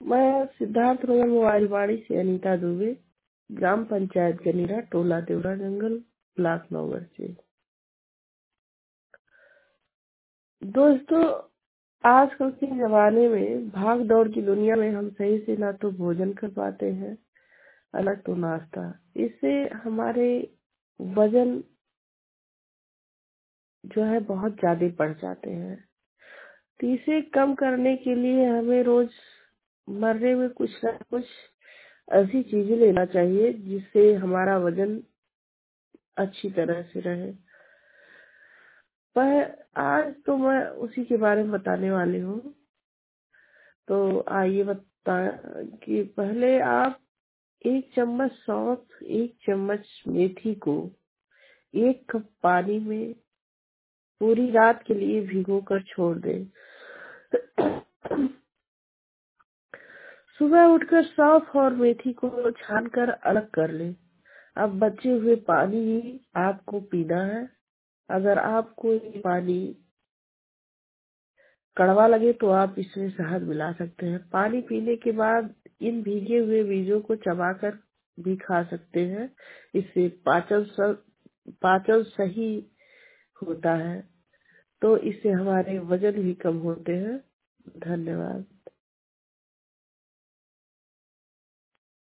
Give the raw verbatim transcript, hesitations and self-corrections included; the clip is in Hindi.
मैं सिद्धार्थ नगर मोबाइलवाड़ी से अनीता दुबे, ग्राम पंचायत गनीरा, टोला देवरा जंगल, ब्लॉक नौगढ़ से। दोस्तों, आजकल के जमाने में भाग दौड़ की दुनिया में हम सही से ना तो भोजन कर पाते हैं, अलग तो नाश्ता। इससे हमारे वजन जो है बहुत ज्यादा बढ़ जाते हैं। तो इसे कम करने के लिए हमें रोज मर्रे में कुछ ना कुछ ऐसी चीजें लेना चाहिए जिससे हमारा वजन अच्छी तरह से रहे। पर आज तो मैं उसी के बारे में बताने वाली हूँ। तो आइए बता कि पहले आप एक चम्मच सौंफ, एक चम्मच मेथी को एक कप पानी में पूरी रात के लिए भिगो कर छोड़ दें। सुबह उठकर सौंफ और मेथी को छानकर अलग कर लें। अब बचे हुए पानी ही आपको पीना है। अगर आपको ये पानी कड़वा लगे तो आप इसमें शहद मिला सकते हैं। पानी पीने के बाद इन भीगे हुए बीजों को चबाकर भी खा सकते हैं। इससे पाचन स- पाचन सही होता है। तो इससे हमारे वजन भी कम होते हैं। धन्यवाद।